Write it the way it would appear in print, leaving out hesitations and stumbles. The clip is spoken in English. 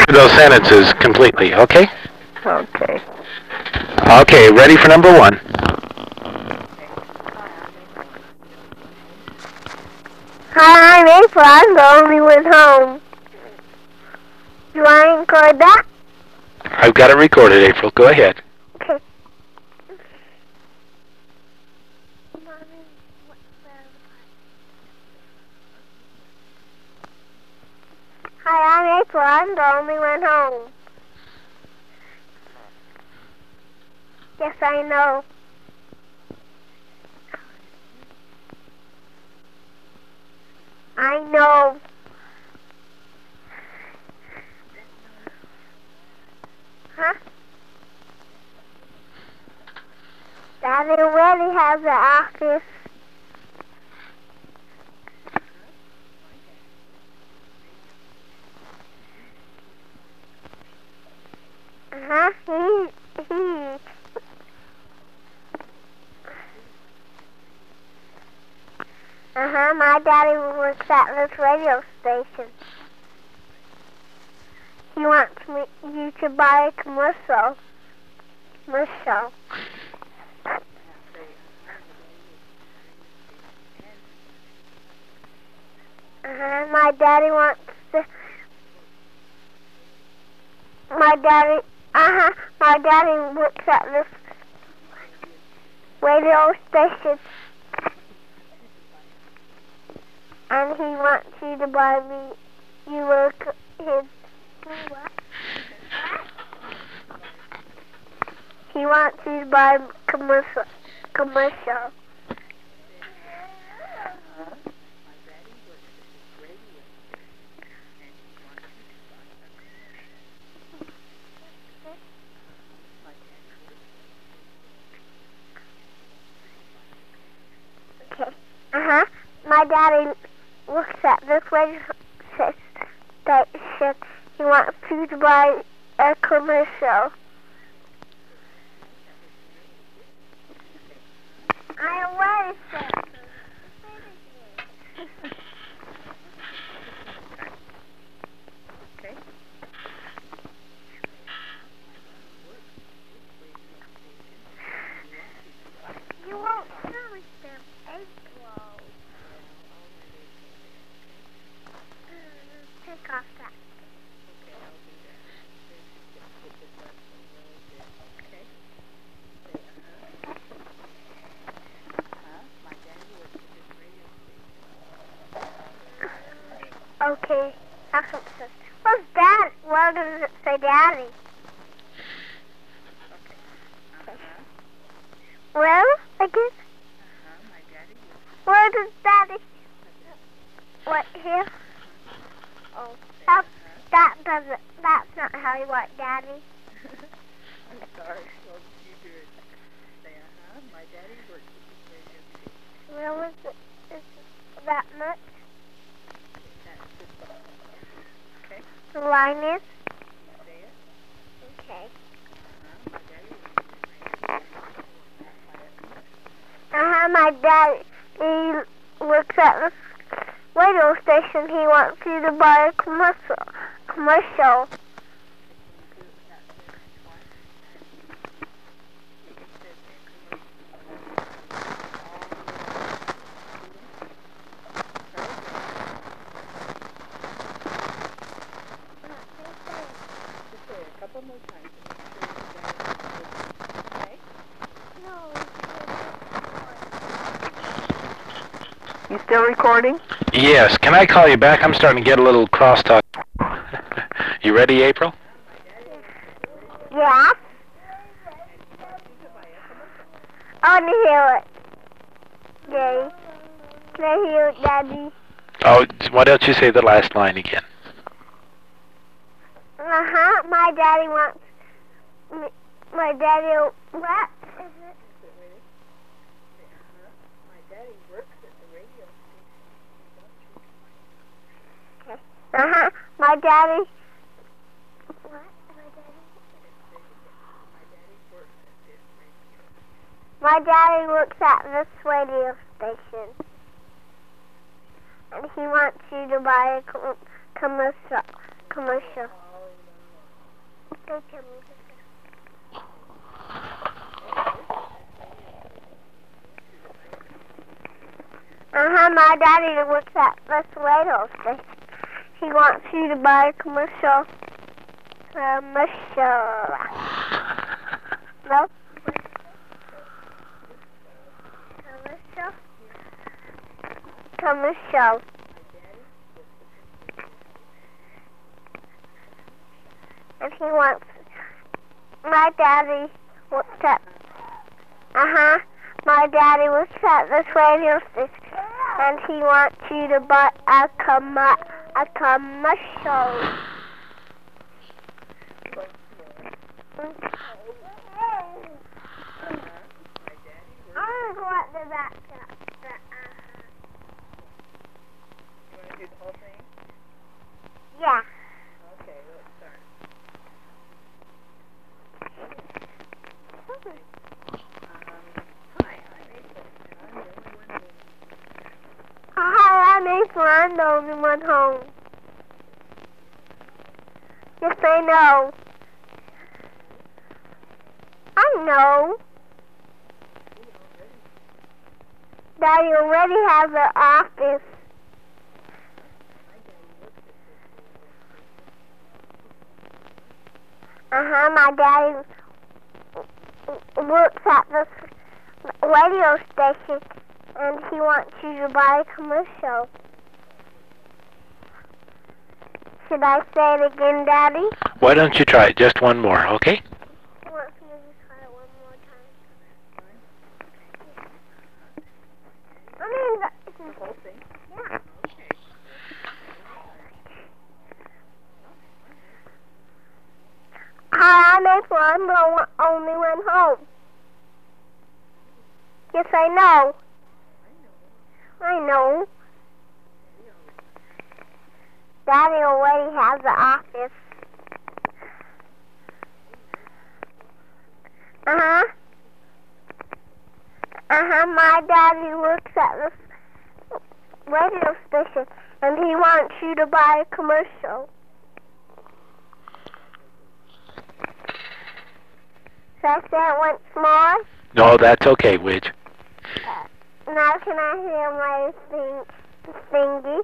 those sentences completely, okay? Okay. Okay, ready for number one. Hi, I'm April. I'm the only one home. Do I record that? I've got it recorded, April. Go ahead. Okay. Hi, I'm April. I'm the only one home. Yes, I know. I know. Huh? Daddy already has the office. He. My daddy works at this radio station. He wants you to buy a commercial. My daddy wants to. My daddy works at this radio station. And he wants you to buy me. You work his. What? He wants you to buy commercial. Okay. My daddy works at this radio station. He wants you to buy a commercial. I already said. Okay. You won't finish them, April. Take off that. Okay, I'll do that. Okay. My daddy works at this radio station. Okay, that's what it says. What's that? Why does it say daddy? Okay. Well, I guess. My daddy works. Where does daddy? What, here? Oh, that doesn't. That's not how you want daddy. I'm sorry. Well, you do it. Say, my daddy works at this radio station. Well, is that much? That's just okay. The line is? Say it. Okay. My daddy works at this radio station. My daddy, he works at this radio station. He wants you to buy a commercial. You still recording? Yes. Can I call you back? I'm starting to get a little crosstalk. You ready, April? Yeah. I want to hear it. Daddy. Can I hear it, Daddy? Oh, why don't you say the last line again? My daddy wants. My daddy. What is it? My daddy works at the radio station. Okay. My daddy. What? My daddy works at this radio station. And he wants you to buy a commercial. My daddy works at this radio station. He wants you to buy a commercial. No? Commercial. And he wants, my daddy works at, my daddy works at this radio station, and he wants you to buy a commercial. I'm going to go out the back. You want to do the whole thing? Yeah. Okay, let's start. Hi, I'm April, and Hi, I'm April. I'm the only one home. Yes, I know. I know. Daddy already has an office. My daddy works at this radio station, and he wants you to buy a commercial. Should I say it again, Daddy? Why don't you try it just one more, okay? He wants me to try it one more time. I mean, the whole thing? yeah. Okay. Hi, I'm April. I'm the only one home. Yes, I know. I know. Daddy already has the office. My daddy works at this radio station, and he wants you to buy a commercial. Should I say it once more? No, that's okay, Widge. Now can I hear my thingy?